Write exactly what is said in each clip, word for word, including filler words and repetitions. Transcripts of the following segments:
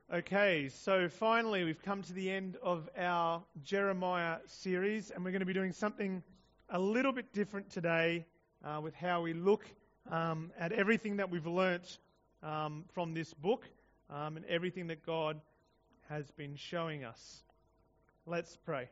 Okay, so finally we've come to the end of our Jeremiah series, and we're going to be doing something a little bit different today uh, with how we look um, at everything that we've learnt um, from this book um, and everything that God has been showing us. Let's pray.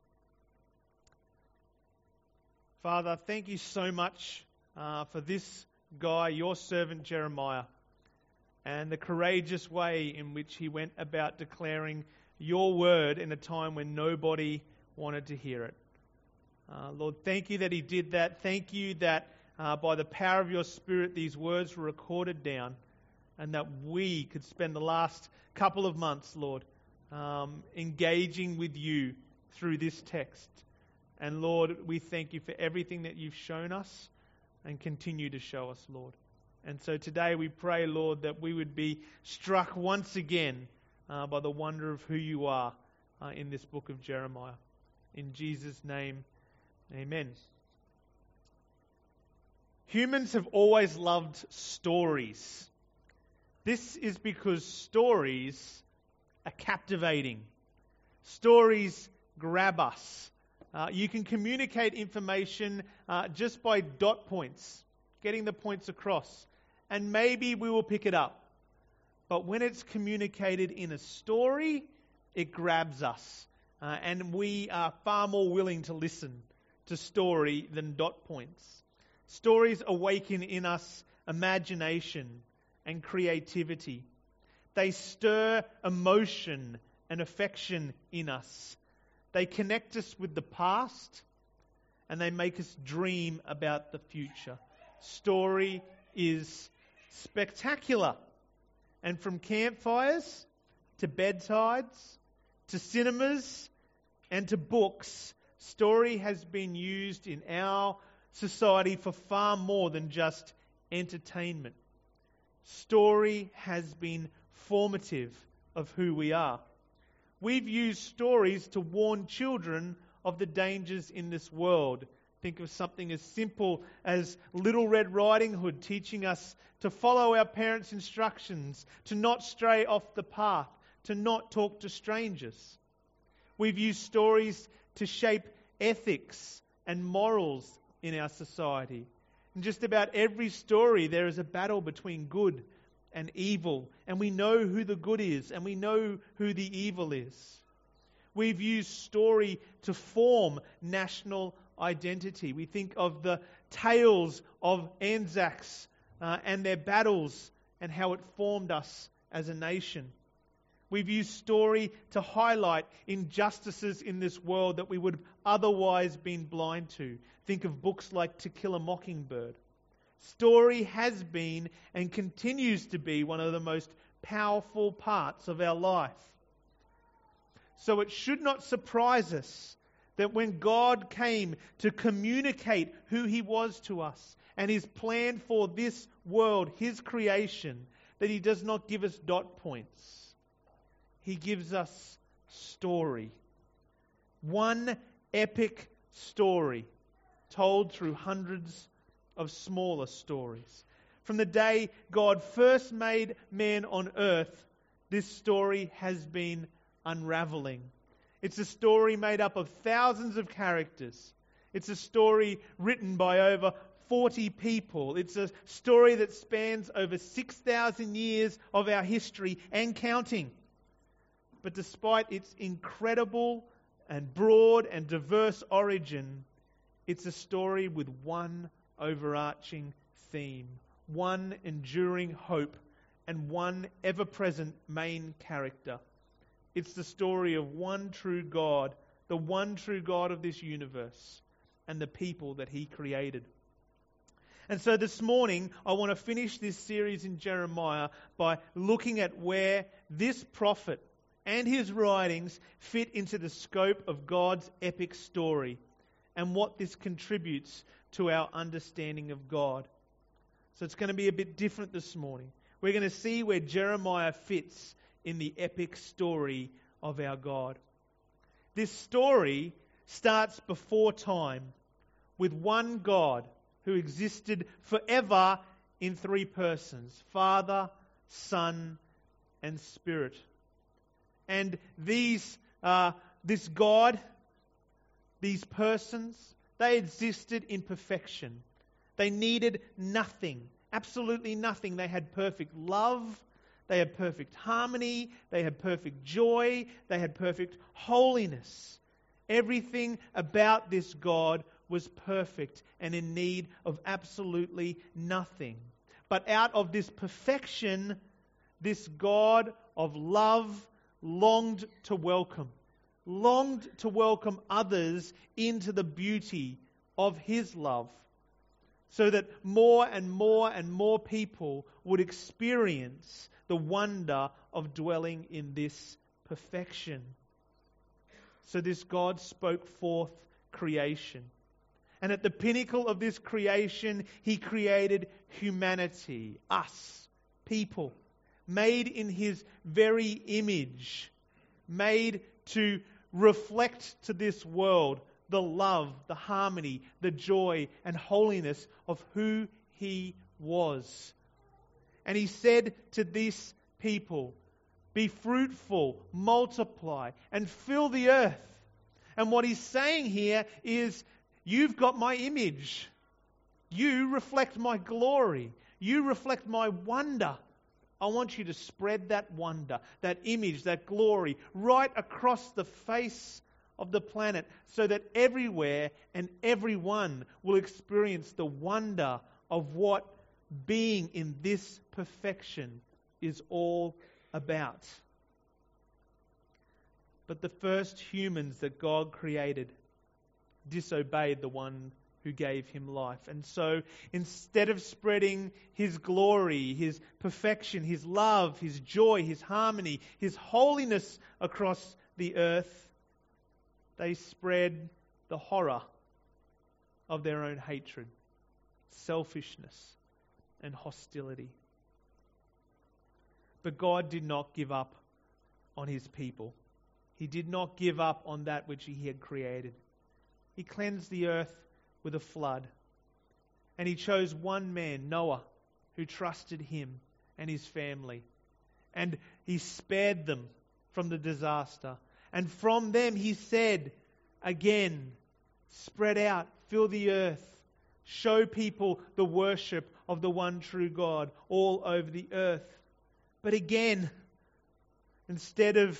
Father, thank you so much uh, for this guy, your servant Jeremiah, and the courageous way in which he went about declaring your word in a time when nobody wanted to hear it. Uh, Lord, thank you that he did that. Thank you that uh, by the power of your Spirit, these words were recorded down, and that we could spend the last couple of months, Lord, um, engaging with you through this text. And Lord, we thank you for everything that you've shown us and continue to show us, Lord. And so today we pray, Lord, that we would be struck once again uh, by the wonder of who you are uh, in this book of Jeremiah. In Jesus' name, amen. Humans have always loved stories. This is because stories are captivating. Stories grab us. Uh, you can communicate information uh, just by dot points, getting the points across. And maybe we will pick it up. But when it's communicated in a story, it grabs us. Uh, and we are far more willing to listen to story than dot points. Stories awaken in us imagination and creativity. They stir emotion and affection in us. They connect us with the past, and they make us dream about the future. Story is spectacular. And from campfires to bedsides to cinemas and to books, story has been used in our society for far more than just entertainment. Story has been formative of who we are. We've used stories to warn children of the dangers in this world. Think of something as simple as Little Red Riding Hood teaching us to follow our parents' instructions, to not stray off the path, to not talk to strangers. We've used stories to shape ethics and morals in our society. In just about every story there is a battle between good and evil, and we know who the good is and we know who the evil is. We've used story to form national identity. We think of the tales of Anzacs uh, and their battles and how it formed us as a nation. We've used story to highlight injustices in this world that we would have otherwise been blind to. Think of books like To Kill a Mockingbird. Story has been and continues to be one of the most powerful parts of our life. So it should not surprise us that when God came to communicate who He was to us and His plan for this world, His creation, that He does not give us dot points. He gives us story. One epic story told through hundreds of smaller stories. From the day God first made man on earth, this story has been unraveling. It's a story made up of thousands of characters. It's a story written by over forty people. It's a story that spans over six thousand years of our history and counting. But despite its incredible and broad and diverse origin, it's a story with one overarching theme, one enduring hope, and one ever-present main character. It's the story of one true God, the one true God of this universe, and the people that He created. And so this morning, I want to finish this series in Jeremiah by looking at where this prophet and his writings fit into the scope of God's epic story and what this contributes to our understanding of God. So it's going to be a bit different this morning. We're going to see where Jeremiah fits in the epic story of our God. This story starts before time with one God who existed forever in three persons, Father, Son, and Spirit. And these, uh, this God, these persons, they existed in perfection. They needed nothing, absolutely nothing. They had perfect love, they had perfect harmony, they had perfect joy, they had perfect holiness. Everything about this God was perfect and in need of absolutely nothing. But out of this perfection, this God of love longed to welcome, longed to welcome others into the beauty of His love, so that more and more and more people would experience the wonder of dwelling in this perfection. So this God spoke forth creation. And at the pinnacle of this creation, He created humanity, us, people, made in His very image, made to reflect to this world the love, the harmony, the joy and holiness of who He was. And He said to this people, be fruitful, multiply, and fill the earth. And what He's saying here is, you've got my image. You reflect my glory. You reflect my wonder. I want you to spread that wonder, that image, that glory right across the face of the planet, so that everywhere and everyone will experience the wonder of what being in this perfection is all about. But the first humans that God created disobeyed the one who gave Him life. And so instead of spreading His glory, His perfection, His love, His joy, His harmony, His holiness across the earth, they spread the horror of their own hatred, selfishness, and hostility. But God did not give up on His people. He did not give up on that which He had created. He cleansed the earth with a flood. And He chose one man, Noah, who trusted Him and his family. And He spared them from the disaster. And from them He said, again, spread out, fill the earth, show people the worship of the one true God all over the earth. But again, instead of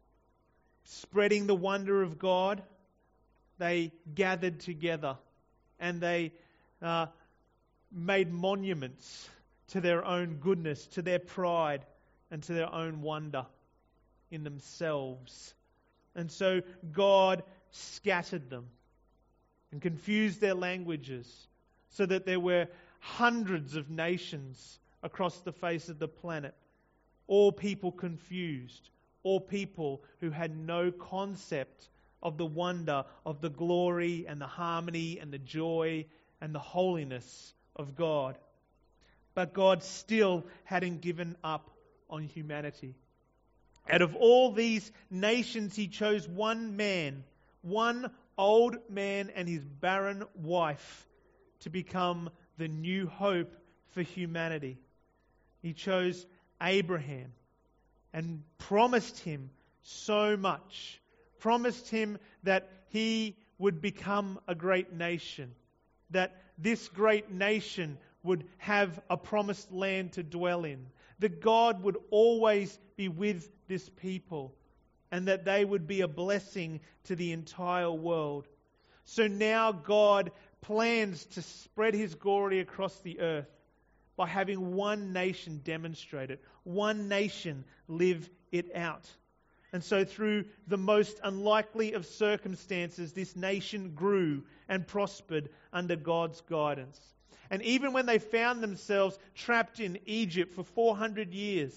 spreading the wonder of God, they gathered together and they uh, made monuments to their own goodness, to their pride, and to their own wonder in themselves. And so God scattered them and confused their languages, so that there were hundreds of nations across the face of the planet, all people confused, all people who had no concept of the wonder of the glory and the harmony and the joy and the holiness of God. But God still hadn't given up on humanity. Out of all these nations, He chose one man, one old man and his barren wife, to become the new hope for humanity. He chose Abraham and promised him so much. Promised him that he would become a great nation, that this great nation would have a promised land to dwell in, that God would always be with this people, and that they would be a blessing to the entire world. So now God plans to spread His glory across the earth by having one nation demonstrate it, one nation live it out. And so through the most unlikely of circumstances, this nation grew and prospered under God's guidance. And even when they found themselves trapped in Egypt for four hundred years,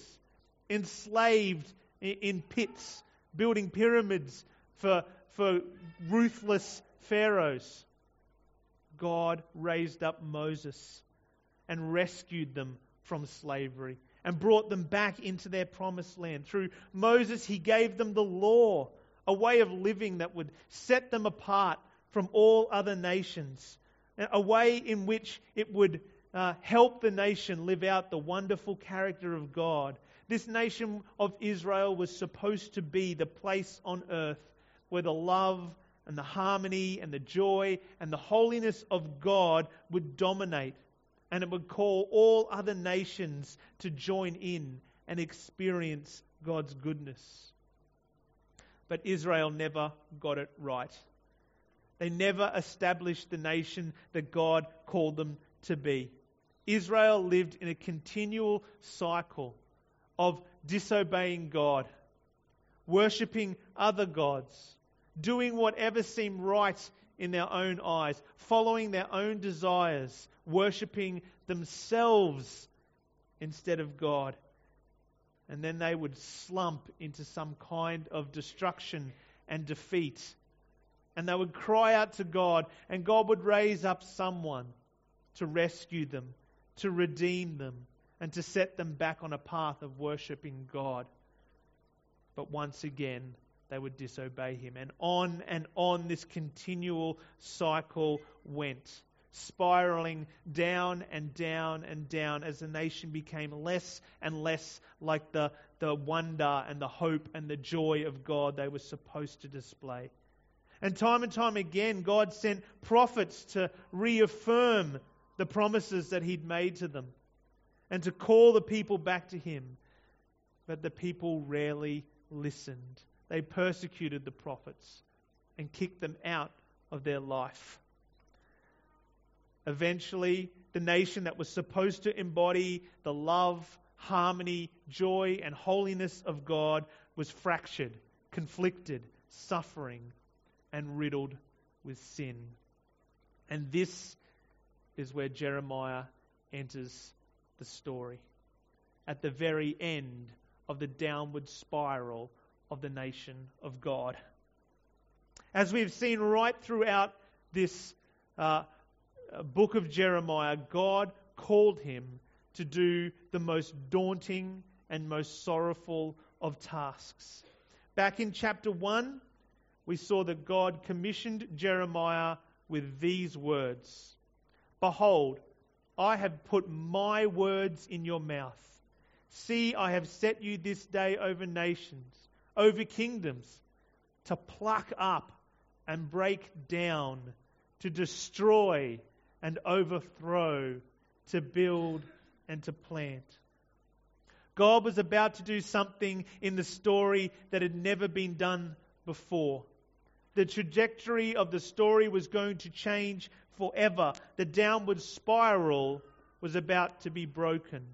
enslaved in pits, building pyramids for, for ruthless pharaohs, God raised up Moses and rescued them from slavery and brought them back into their promised land. Through Moses, He gave them the law, a way of living that would set them apart from all other nations, a way in which it would uh, help the nation live out the wonderful character of God. This nation of Israel was supposed to be the place on earth where the love and the harmony and the joy and the holiness of God would dominate, and it would call all other nations to join in and experience God's goodness. But Israel never got it right. They never established the nation that God called them to be. Israel lived in a continual cycle of disobeying God, worshipping other gods, doing whatever seemed right in their own eyes, following their own desires, worshipping themselves instead of God. And then they would slump into some kind of destruction and defeat. And they would cry out to God, and God would raise up someone to rescue them, to redeem them, and to set them back on a path of worshipping God. But once again, they would disobey Him. And on and on this continual cycle went, spiraling down and down and down as the nation became less and less like the, the wonder and the hope and the joy of God they were supposed to display. And time and time again, God sent prophets to reaffirm the promises that He'd made to them and to call the people back to Him. But the people rarely listened. They persecuted the prophets and kicked them out of their life. Eventually, the nation that was supposed to embody the love, harmony, joy, and holiness of God was fractured, conflicted, suffering, and riddled with sin. And this is where Jeremiah enters the story, at the very end of the downward spiral of the nation of God. As we've seen right throughout this uh, book of Jeremiah, God called him to do the most daunting and most sorrowful of tasks. Back in chapter one, we saw that God commissioned Jeremiah with these words: "Behold, I have put my words in your mouth. See, I have set you this day over nations, over kingdoms, to pluck up and break down, to destroy and overthrow, to build and to plant." God was about to do something in the story that had never been done before. The trajectory of the story was going to change forever. The downward spiral was about to be broken.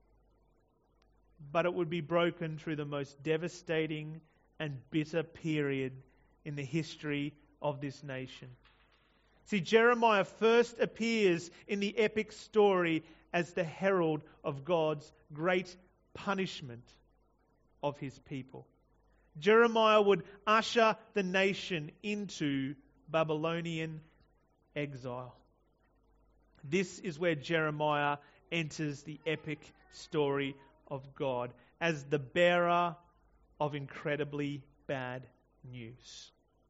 But it would be broken through the most devastating and bitter period in the history of this nation. See, Jeremiah first appears in the epic story as the herald of God's great punishment of His people. Jeremiah would usher the nation into Babylonian exile. This is where Jeremiah enters the epic story of God as the bearer of incredibly bad news.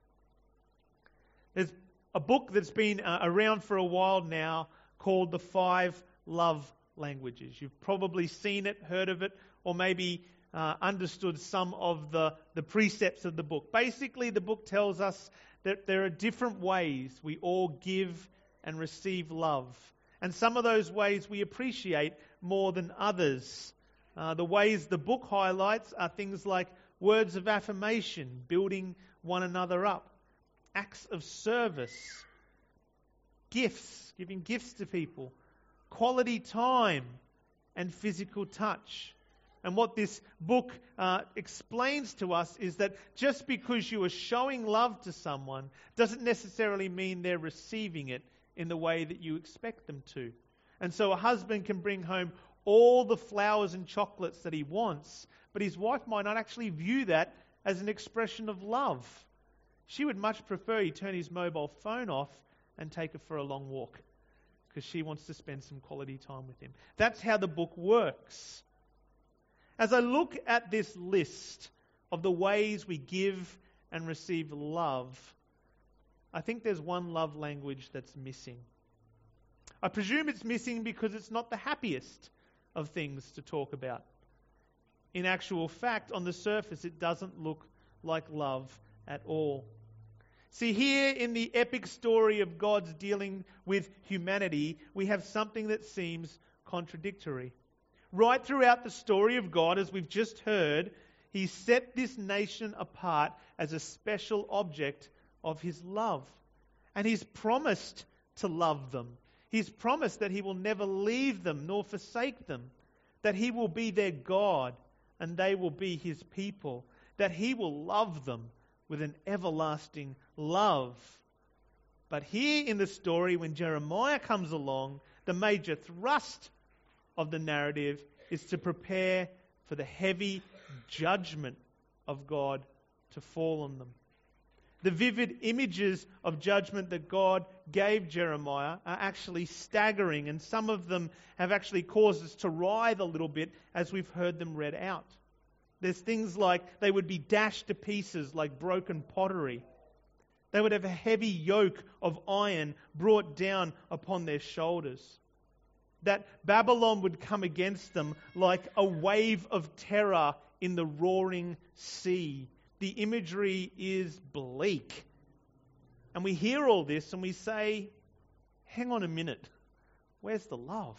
There's a book that's been uh, around for a while now called The Five Love Languages. You've probably seen it, heard of it, or maybe uh, understood some of the, the precepts of the book. Basically, the book tells us that there are different ways we all give and receive love. And some of those ways we appreciate more than others. Uh, the ways the book highlights are things like words of affirmation, building one another up, acts of service, gifts, giving gifts to people, quality time, and physical touch. And what this book uh, explains to us is that just because you are showing love to someone doesn't necessarily mean they're receiving it in the way that you expect them to. And so a husband can bring home all the flowers and chocolates that he wants, but his wife might not actually view that as an expression of love. She would much prefer he turn his mobile phone off and take her for a long walk because she wants to spend some quality time with him. That's how the book works. As I look at this list of the ways we give and receive love, I think there's one love language that's missing. I presume it's missing because it's not the happiest of things to talk about. In actual fact, on the surface, it doesn't look like love at all. See, here in the epic story of God's dealing with humanity, we have something that seems contradictory. Right throughout the story of God, as we've just heard, He set this nation apart as a special object of His love. And He's promised to love them. He's promised that He will never leave them nor forsake them, that He will be their God and they will be His people, that He will love them with an everlasting love. But here in the story, when Jeremiah comes along, the major thrust of the narrative is to prepare for the heavy judgment of God to fall on them. The vivid images of judgment that God gave Jeremiah are actually staggering, and some of them have actually caused us to writhe a little bit as we've heard them read out. There's things like they would be dashed to pieces like broken pottery. They would have a heavy yoke of iron brought down upon their shoulders. That Babylon would come against them like a wave of terror in the roaring sea. The imagery is bleak. And we hear all this and we say, hang on a minute. Where's the love?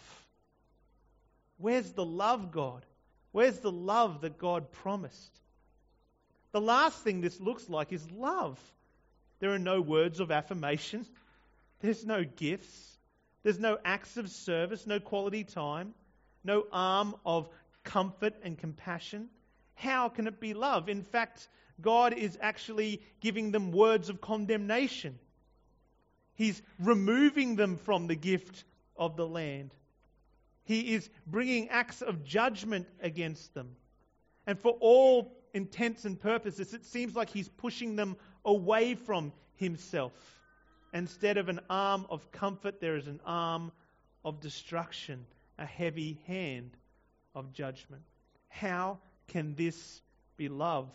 Where's the love, God? Where's the love that God promised? The last thing this looks like is love. There are no words of affirmation. There's no gifts. There's no acts of service, no quality time, no arm of comfort and compassion. How can it be love? In fact, God is actually giving them words of condemnation. He's removing them from the gift of the land. He is bringing acts of judgment against them. And for all intents and purposes, it seems like He's pushing them away from Himself. Instead of an arm of comfort, there is an arm of destruction, a heavy hand of judgment. How can this be love?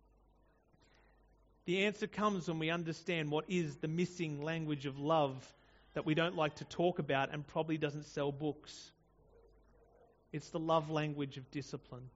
The answer comes when we understand what is the missing language of love that we don't like to talk about and probably doesn't sell books. It's the love language of discipline.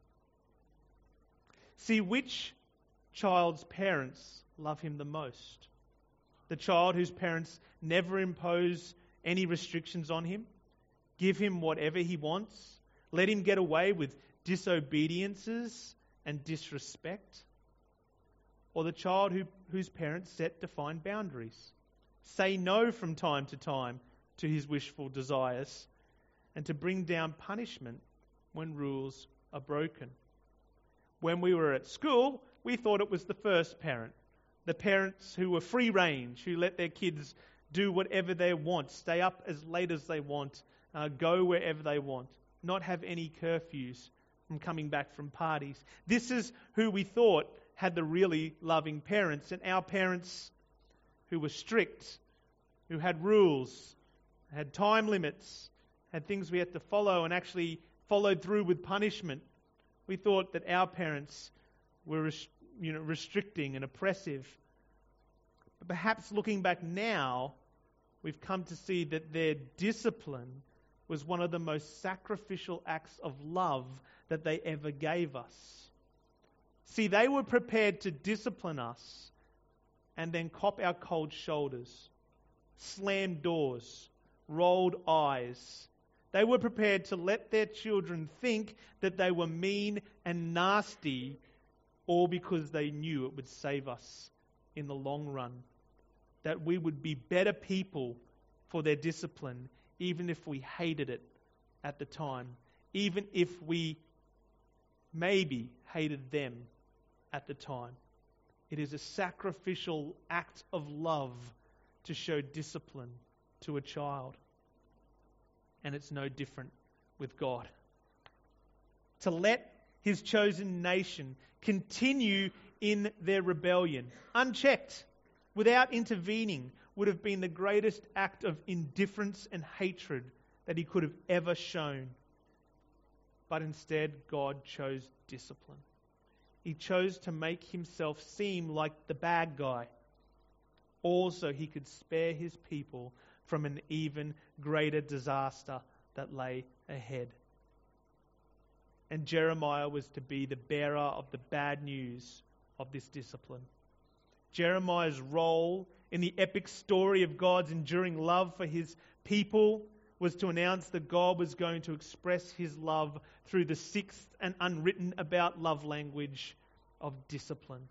See, which child's parents love him the most? The child whose parents never impose any restrictions on him, give him whatever he wants, let him get away with disobediences and disrespect? Or the child who, whose parents set defined boundaries, say no from time to time to his wishful desires, and to bring down punishment when rules are broken? When we were at school, we thought it was the first parent. The parents who were free range, who let their kids do whatever they want, stay up as late as they want, uh, go wherever they want, not have any curfews from coming back from parties. This is who we thought had the really loving parents. And our parents who were strict, who had rules, had time limits, had things we had to follow and actually followed through with punishment. We thought that our parents were res- you know, restricting and oppressive. But perhaps looking back now, we've come to see that their discipline was one of the most sacrificial acts of love that they ever gave us. See, they were prepared to discipline us and then cop our cold shoulders, slammed doors, rolled eyes. They were prepared to let their children think that they were mean and nasty, all because they knew it would save us in the long run. That we would be better people for their discipline, even if we hated it at the time, even if we maybe hated them at the time. It is a sacrificial act of love to show discipline to a child. And it's no different with God. To let His chosen nation continue in their rebellion, unchecked, without intervening, would have been the greatest act of indifference and hatred that He could have ever shown. But instead, God chose discipline. He chose to make Himself seem like the bad guy, all so He could spare His people from an even greater disaster that lay ahead. And Jeremiah was to be the bearer of the bad news of this discipline. Jeremiah's role in the epic story of God's enduring love for his people was to announce that God was going to express his love through the sixth and unwritten about love language of discipline.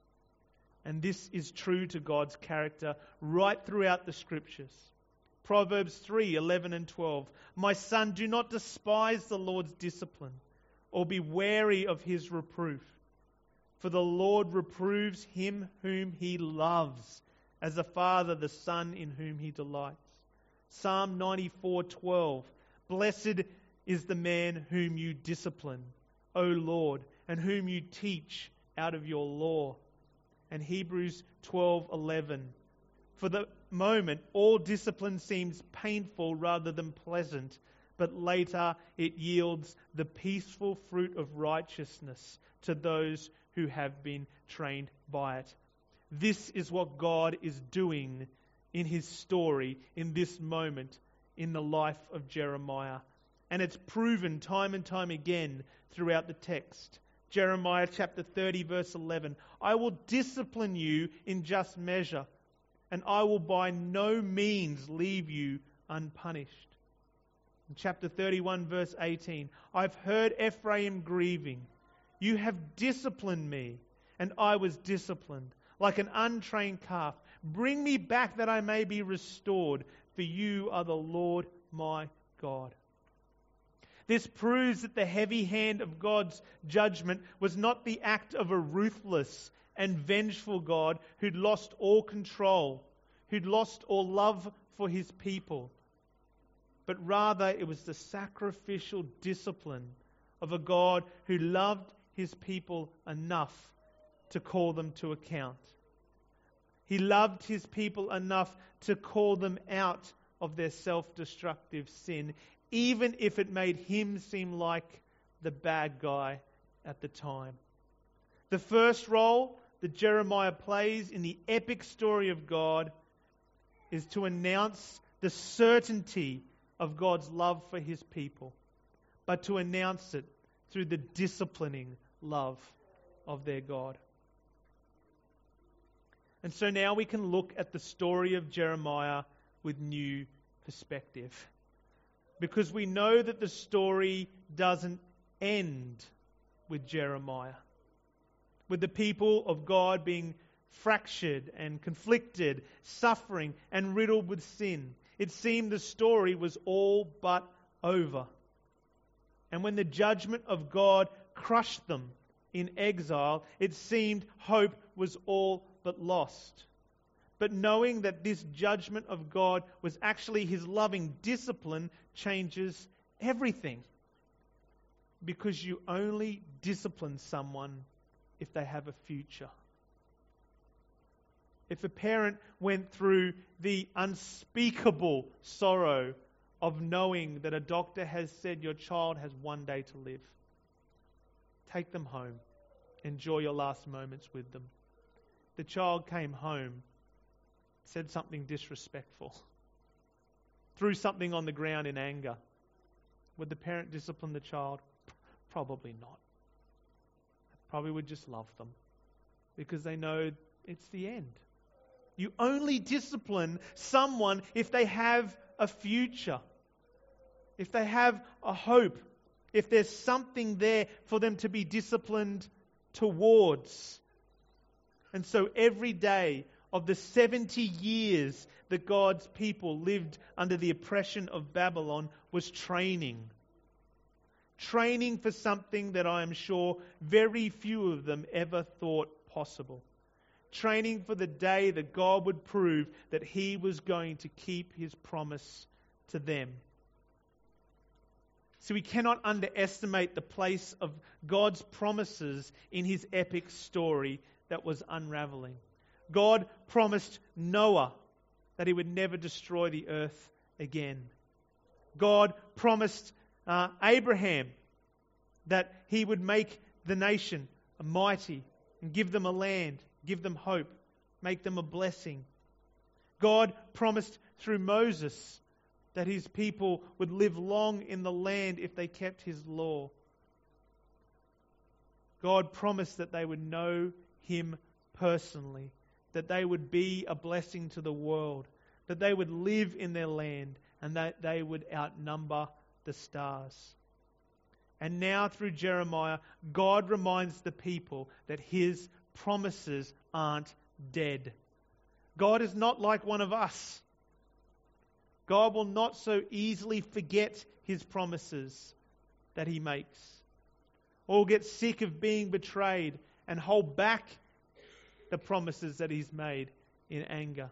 And this is true to God's character right throughout the Scriptures. Proverbs three, eleven and twelve. My son, do not despise the Lord's discipline, or be wary of his reproof. For the Lord reproves him whom he loves, as a father the son in whom he delights. Psalm ninety-four, twelve. Blessed is the man whom you discipline, O Lord, and whom you teach out of your law. And Hebrews twelve, eleven. For the moment, all discipline seems painful rather than pleasant, but later it yields the peaceful fruit of righteousness to those who have been trained by it. This is what God is doing in his story, in this moment, in the life of Jeremiah. And it's proven time and time again throughout the text. Jeremiah chapter thirty, verse eleven. I will discipline you in just measure, and I will by no means leave you unpunished. In chapter thirty-one, verse eighteen. I've heard Ephraim grieving. You have disciplined me, and I was disciplined, like an untrained calf. Bring me back that I may be restored, for you are the Lord my God. This proves that the heavy hand of God's judgment was not the act of a ruthless and vengeful God who'd lost all control, who'd lost all love for his people, but rather it was the sacrificial discipline of a God who loved his people enough to call them to account. He loved his people enough to call them out of their self-destructive sin, even if it made him seem like the bad guy at the time. The first role that Jeremiah plays in the epic story of God is to announce the certainty of God's love for his people, but to announce it through the disciplining love of their God. And so now we can look at the story of Jeremiah with new perspective, because we know that the story doesn't end with Jeremiah, with the people of God being fractured and conflicted, suffering and riddled with sin. It seemed the story was all but over. And when the judgment of God crushed them in exile, it seemed hope was all but lost. But knowing that this judgment of God was actually his loving discipline changes everything. Because you only discipline someone if they have a future. If a parent went through the unspeakable sorrow of knowing that a doctor has said your child has one day to live, take them home. Enjoy your last moments with them. The child came home, said something disrespectful, threw something on the ground in anger. Would the parent discipline the child? Probably not. Probably would just love them because they know it's the end. You only discipline someone if they have a future, if they have a hope, if there's something there for them to be disciplined towards. And so every day of the seventy years that God's people lived under the oppression of Babylon was training. Training for something that I am sure very few of them ever thought possible. Training for the day that God would prove that he was going to keep his promise to them. So we cannot underestimate the place of God's promises in his epic story that was unraveling. God promised Noah that he would never destroy the earth again. God promised uh, Abraham that he would make the nation mighty and give them a land, give them hope, make them a blessing. God promised through Moses that his people would live long in the land if they kept his law. God promised that they would know him personally, that they would be a blessing to the world, that they would live in their land, and that they would outnumber the stars. And now through Jeremiah, God reminds the people that his promises aren't dead. God is not like one of us. God will not so easily forget his promises that he makes, or get sick of being betrayed and hold back the promises that he's made in anger.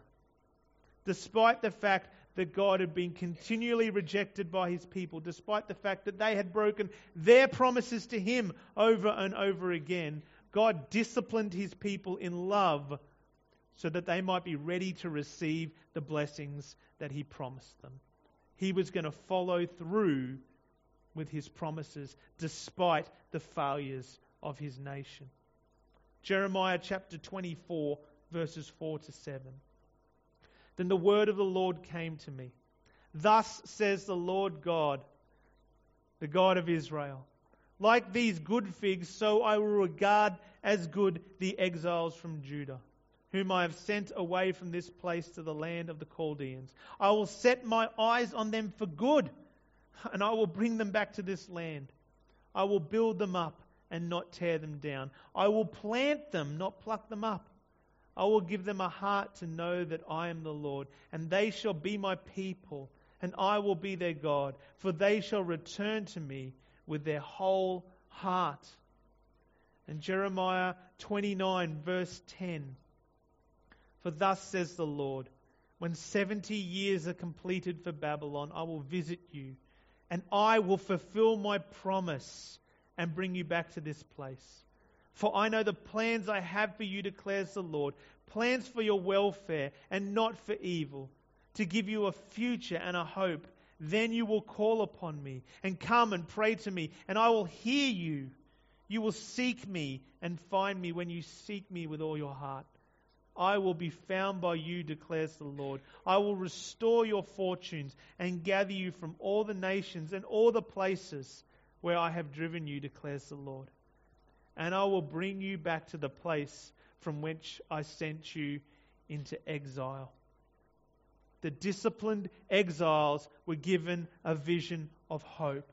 Despite the fact that God had been continually rejected by his people, despite the fact that they had broken their promises to him over and over again, God disciplined his people in love so that they might be ready to receive the blessings that he promised them. He was going to follow through with his promises despite the failures of his nation. Jeremiah chapter twenty-four, verses four to seven. Then the word of the Lord came to me. Thus says the Lord God, the God of Israel, like these good figs, so I will regard as good the exiles from Judah, whom I have sent away from this place to the land of the Chaldeans. I will set my eyes on them for good, and I will bring them back to this land. I will build them up and not tear them down. I will plant them, not pluck them up. I will give them a heart to know that I am the Lord, and they shall be my people, and I will be their God, for they shall return to me with their whole heart. And Jeremiah twenty-nine, verse ten. For thus says the Lord, when seventy years are completed for Babylon, I will visit you, and I will fulfill my promise and bring you back to this place. For I know the plans I have for you, declares the Lord, plans for your welfare and not for evil, to give you a future and a hope. Then you will call upon me and come and pray to me, and I will hear you. You will seek me and find me when you seek me with all your heart. I will be found by you, declares the Lord. I will restore your fortunes and gather you from all the nations and all the places where I have driven you, declares the Lord. And I will bring you back to the place from which I sent you into exile. The disciplined exiles were given a vision of hope.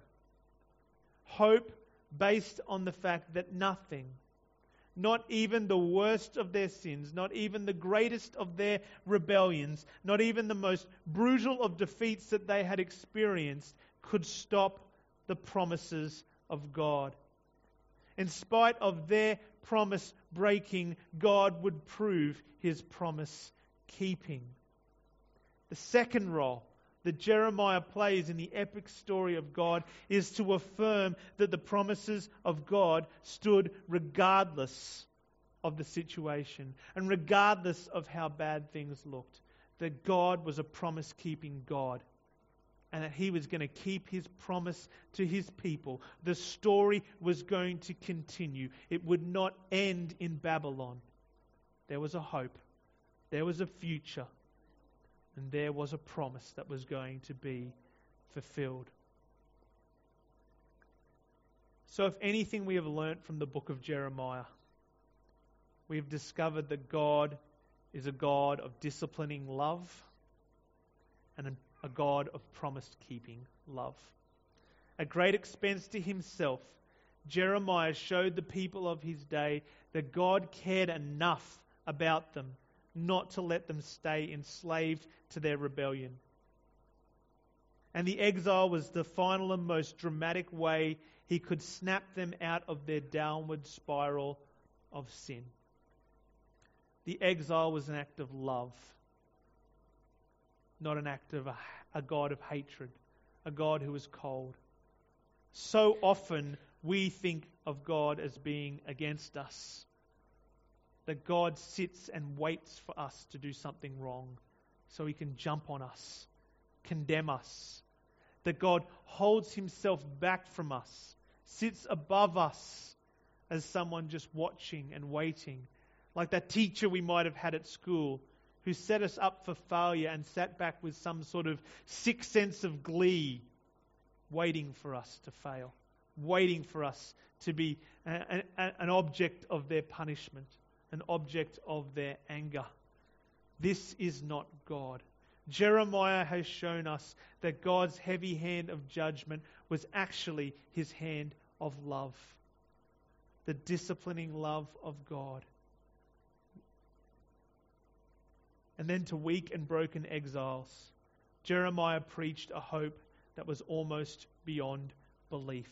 Hope based on the fact that nothing, not even the worst of their sins, not even the greatest of their rebellions, not even the most brutal of defeats that they had experienced, could stop the promises of God. In spite of their promise breaking, God would prove his promise keeping. The second role that Jeremiah plays in the epic story of God is to affirm that the promises of God stood regardless of the situation and regardless of how bad things looked. That God was a promise-keeping God, and that he was going to keep his promise to his people. The story was going to continue. It would not end in Babylon. There was a hope. There was a future. And there was a promise that was going to be fulfilled. So if anything we have learnt from the book of Jeremiah, we have discovered that God is a God of disciplining love and a a God of promise-keeping love. At great expense to himself, Jeremiah showed the people of his day that God cared enough about them not to let them stay enslaved to their rebellion. And the exile was the final and most dramatic way he could snap them out of their downward spiral of sin. The exile was an act of love, not an act of a, a God of hatred, a God who is cold. So often we think of God as being against us, that God sits and waits for us to do something wrong so he can jump on us, condemn us, that God holds himself back from us, sits above us as someone just watching and waiting, like that teacher we might have had at school who set us up for failure and sat back with some sort of sick sense of glee, waiting for us to fail, waiting for us to be a, a, an object of their punishment, an object of their anger. This is not God. Jeremiah has shown us that God's heavy hand of judgment was actually his hand of love, the disciplining love of God. And then to weak and broken exiles, Jeremiah preached a hope that was almost beyond belief.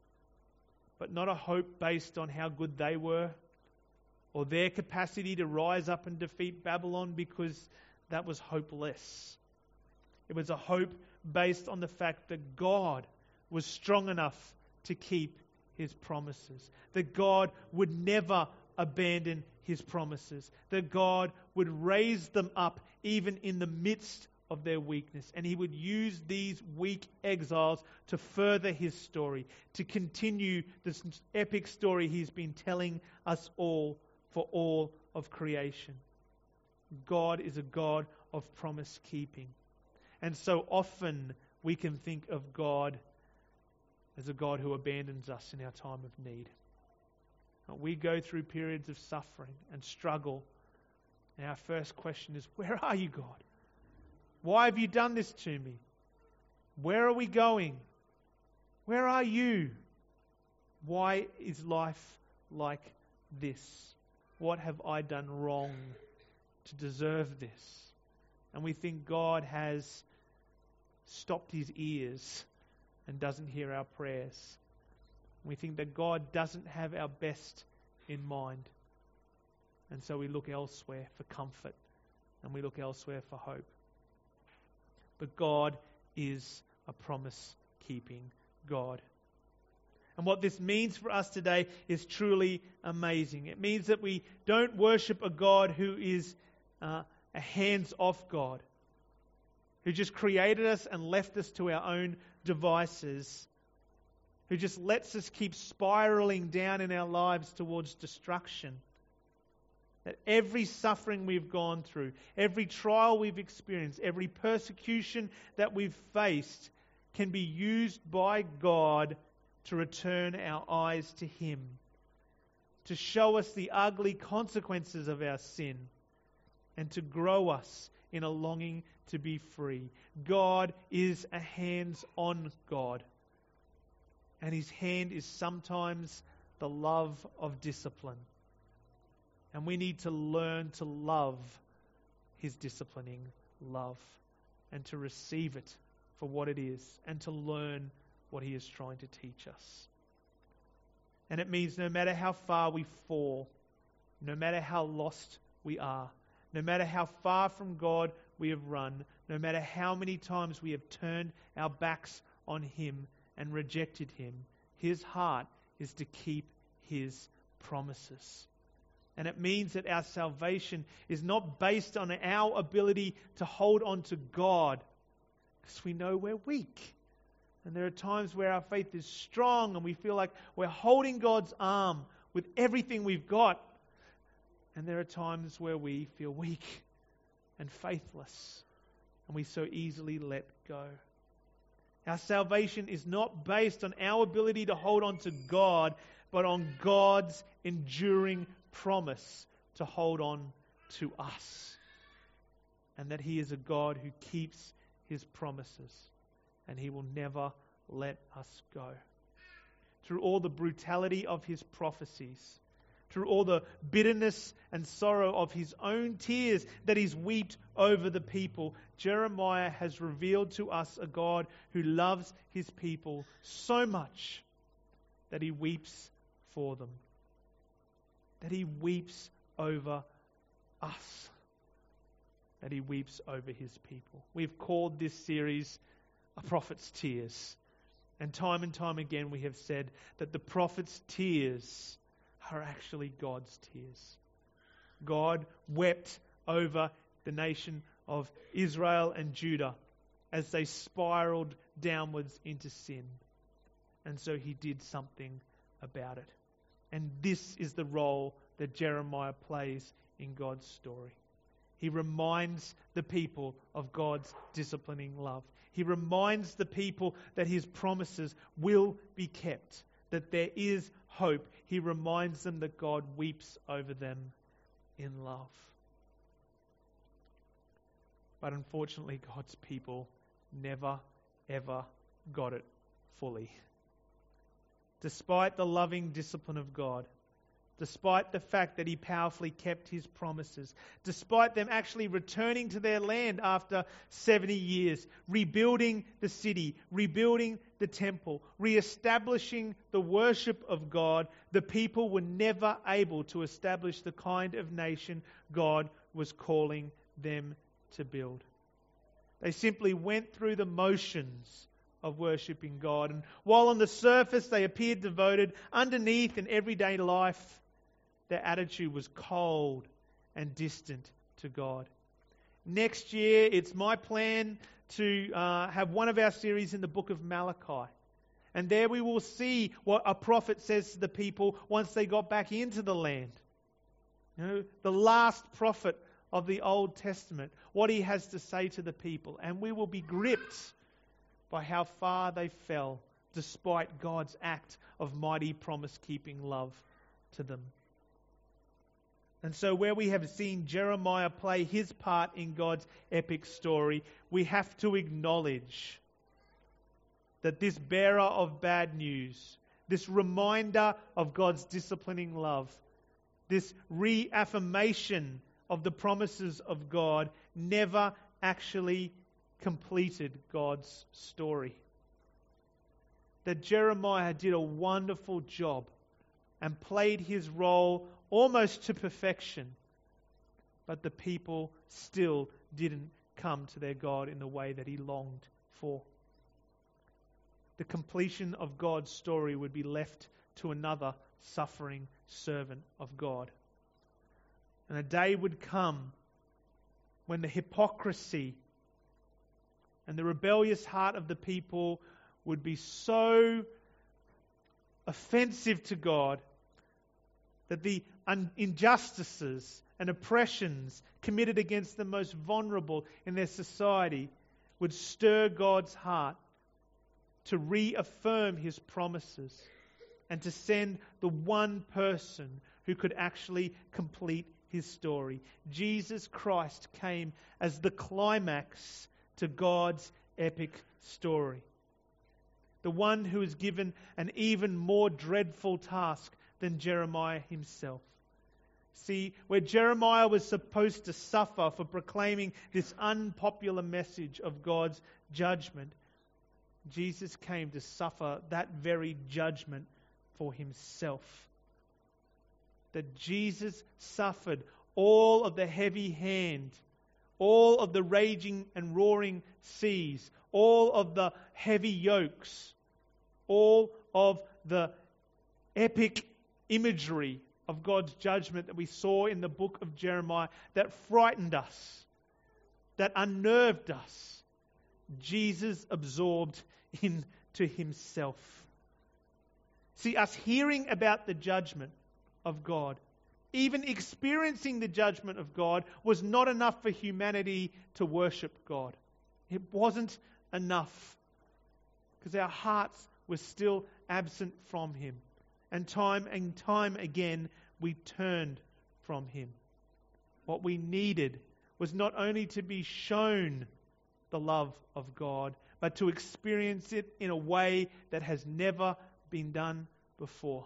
But not a hope based on how good they were or their capacity to rise up and defeat Babylon, because that was hopeless. It was a hope based on the fact that God was strong enough to keep his promises, that God would never abandon his promises, that God would raise them up even in the midst of their weakness, and he would use these weak exiles to further his story, to continue this epic story he's been telling us all for all of creation. God is a God of promise keeping. And so often we can think of God as a God who abandons us in our time of need. We go through periods of suffering and struggle, and our first question is, where are you, God? Why have you done this to me? Where are we going? Where are you? Why is life like this? What have I done wrong to deserve this? And we think God has stopped his ears and doesn't hear our prayers. We think that God doesn't have our best in mind. And so we look elsewhere for comfort, and we look elsewhere for hope. But God is a promise-keeping God. And what this means for us today is truly amazing. It means that we don't worship a God who is uh, a hands-off God, who just created us and left us to our own devices, who just lets us keep spiraling down in our lives towards destruction. That every suffering we've gone through, every trial we've experienced, every persecution that we've faced can be used by God to return our eyes to him, to show us the ugly consequences of our sin, and to grow us in a longing to be free. God is a hands-on God, and his hand is sometimes the love of discipline. And we need to learn to love his disciplining love, and to receive it for what it is, and to learn what he is trying to teach us. And it means no matter how far we fall, no matter how lost we are, no matter how far from God we have run, no matter how many times we have turned our backs on him and rejected him, his heart is to keep his promises. And it means that our salvation is not based on our ability to hold on to God, because we know we're weak. And there are times where our faith is strong and we feel like we're holding God's arm with everything we've got. And there are times where we feel weak and faithless, and we so easily let go. Our salvation is not based on our ability to hold on to God, but on God's enduring promise to hold on to us. And that he is a God who keeps his promises, and he will never let us go. Through all the brutality of his prophecies, through all the bitterness and sorrow of his own tears that he's wept over the people, Jeremiah has revealed to us a God who loves his people so much that he weeps for them, that he weeps over us, that he weeps over his people. We've called this series A Prophet's Tears. And time and time again we have said that the prophet's tears are actually God's tears. God wept over the nation of Israel and Judah as they spiraled downwards into sin. And so he did something about it. And this is the role that Jeremiah plays in God's story. He reminds the people of God's disciplining love. He reminds the people that his promises will be kept, that there is hope. He reminds them that God weeps over them in love. But unfortunately, God's people never, ever got it fully. Despite the loving discipline of God, despite the fact that he powerfully kept his promises, despite them actually returning to their land after seventy years, rebuilding the city, rebuilding the temple, re-establishing the worship of God, the people were never able to establish the kind of nation God was calling them to build. They simply went through the motions of worshipping God, and while on the surface they appeared devoted, underneath in everyday life, their attitude was cold and distant to God. Next year, it's my plan to uh, have one of our series in the book of Malachi. And there we will see what a prophet says to the people once they got back into the land. You know, the last prophet of the Old Testament, what he has to say to the people. And we will be gripped by how far they fell despite God's act of mighty promise-keeping love to them. And so where we have seen Jeremiah play his part in God's epic story, we have to acknowledge that this bearer of bad news, this reminder of God's disciplining love, this reaffirmation of the promises of God, never actually completed God's story. That Jeremiah did a wonderful job and played his role almost to perfection, but the people still didn't come to their God in the way that he longed for. The completion of God's story would be left to another suffering servant of God. And a day would come when the hypocrisy and the rebellious heart of the people would be so offensive to God that the un- injustices and oppressions committed against the most vulnerable in their society would stir God's heart to reaffirm his promises and to send the one person who could actually complete his story. Jesus Christ came as the climax to God's epic story. The one who is given an even more dreadful task than Jeremiah himself. See, where Jeremiah was supposed to suffer for proclaiming this unpopular message of God's judgment, Jesus came to suffer that very judgment for himself. That Jesus suffered all of the heavy hand, all of the raging and roaring seas, all of the heavy yokes, all of the epic imagery of God's judgment that we saw in the book of Jeremiah that frightened us, that unnerved us. Jesus absorbed into himself. See, us hearing about the judgment of God, even experiencing the judgment of God, was not enough for humanity to worship God. It wasn't enough because our hearts were still absent from him. And time and time again, we turned from him. What we needed was not only to be shown the love of God, but to experience it in a way that has never been done before.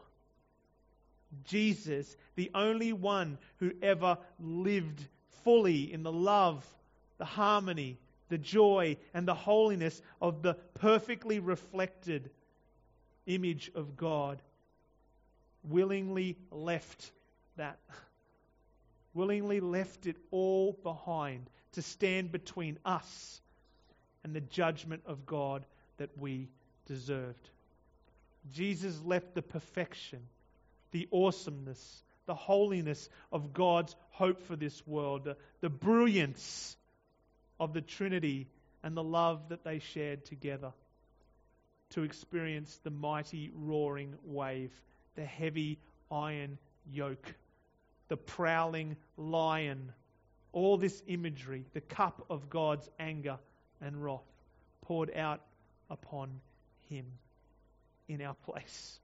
Jesus, the only one who ever lived fully in the love, the harmony, the joy, and the holiness of the perfectly reflected image of God, willingly left that. Willingly left it all behind to stand between us and the judgment of God that we deserved. Jesus left the perfection, the awesomeness, the holiness of God's hope for this world, the, the brilliance of the Trinity and the love that they shared together to experience the mighty roaring wave, the heavy iron yoke, the prowling lion All this imagery, the cup of God's anger and wrath poured out upon him in our place.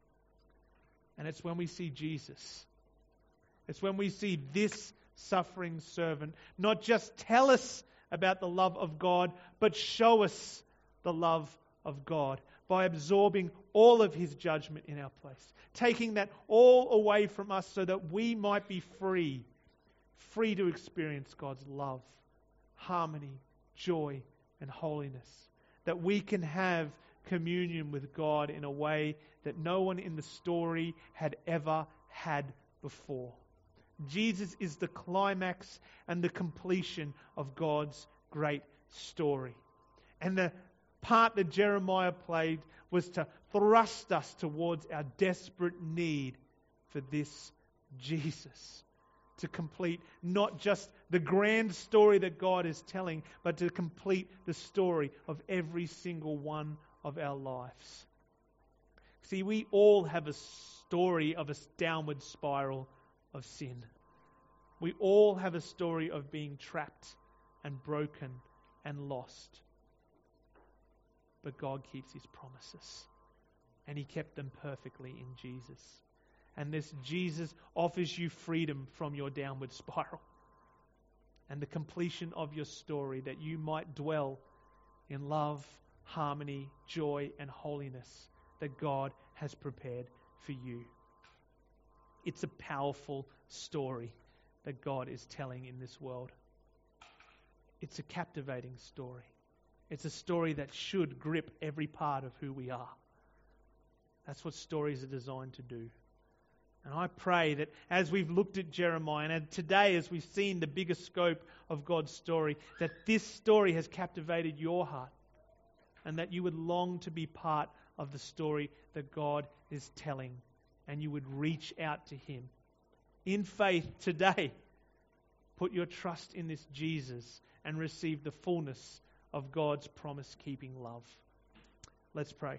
And it's when we see Jesus, it's when we see this suffering servant not just tell us about the love of God, but show us the love of God by absorbing all of his judgment in our place, taking that all away from us so that we might be free, free to experience God's love, harmony, joy, and holiness, that we can have communion with God in a way that no one in the story had ever had before. Jesus is the climax and the completion of God's great story. And the part that Jeremiah played was to thrust us towards our desperate need for this Jesus, to complete not just the grand story that God is telling, but to complete the story of every single one of our lives. See, we all have a story of a downward spiral of sin. We all have a story of being trapped and broken and lost. But God keeps his promises. And he kept them perfectly in Jesus. And this Jesus offers you freedom from your downward spiral and the completion of your story, that you might dwell in love, harmony, joy, and holiness that God has prepared for you. It's a powerful story that God is telling in this world. It's a captivating story. It's a story that should grip every part of who we are. That's what stories are designed to do. And I pray that as we've looked at Jeremiah, and today as we've seen the bigger scope of God's story, that this story has captivated your heart, and that you would long to be part of the story that God is telling, and you would reach out to him. In faith today, put your trust in this Jesus and receive the fullness of God's promise-keeping love. Let's pray.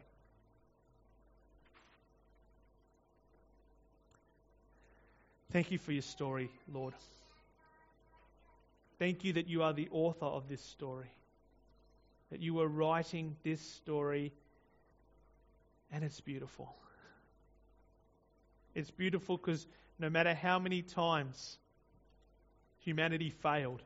Thank you for your story, Lord. Thank you that you are the author of this story, that you were writing this story, and it's beautiful. It's beautiful because no matter how many times humanity failed,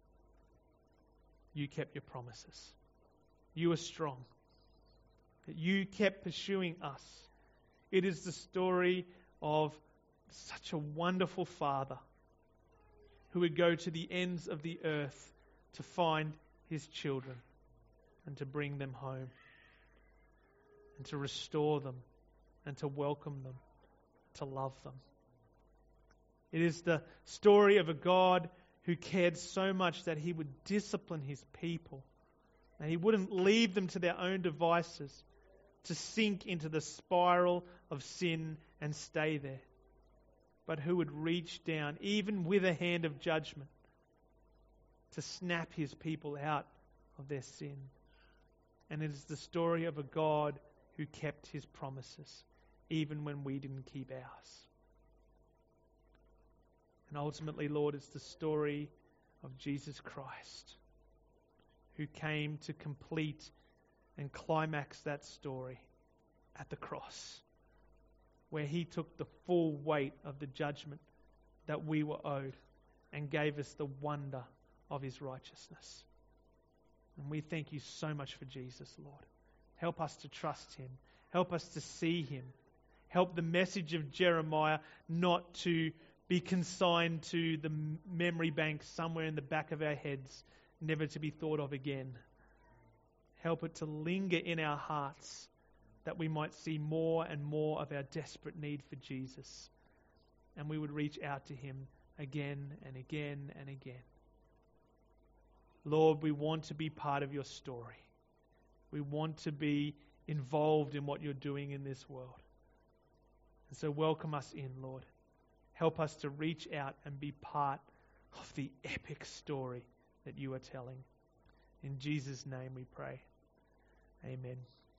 you kept your promises. You were strong. That you kept pursuing us. It is the story of such a wonderful Father who would go to the ends of the earth to find his children and to bring them home and to restore them and to welcome them, to love them. It is the story of a God who cared so much that he would discipline his people, and he wouldn't leave them to their own devices to sink into the spiral of sin and stay there, but who would reach down, even with a hand of judgment, to snap his people out of their sin. And it is the story of a God who kept his promises, even when we didn't keep ours. And ultimately, Lord, it's the story of Jesus Christ, who came to complete and climax that story at the cross, where he took the full weight of the judgment that we were owed and gave us the wonder of his righteousness. And we thank you so much for Jesus, Lord. Help us to trust him. Help us to see him. Help the message of Jeremiah not to be consigned to the memory bank somewhere in the back of our heads, never to be thought of again. Help it to linger in our hearts, that we might see more and more of our desperate need for Jesus, and we would reach out to him again and again and again. Lord, we want to be part of your story. We want to be involved in what you're doing in this world. And so welcome us in, Lord. Help us to reach out and be part of the epic story that you are telling. In Jesus' name we pray. Amen.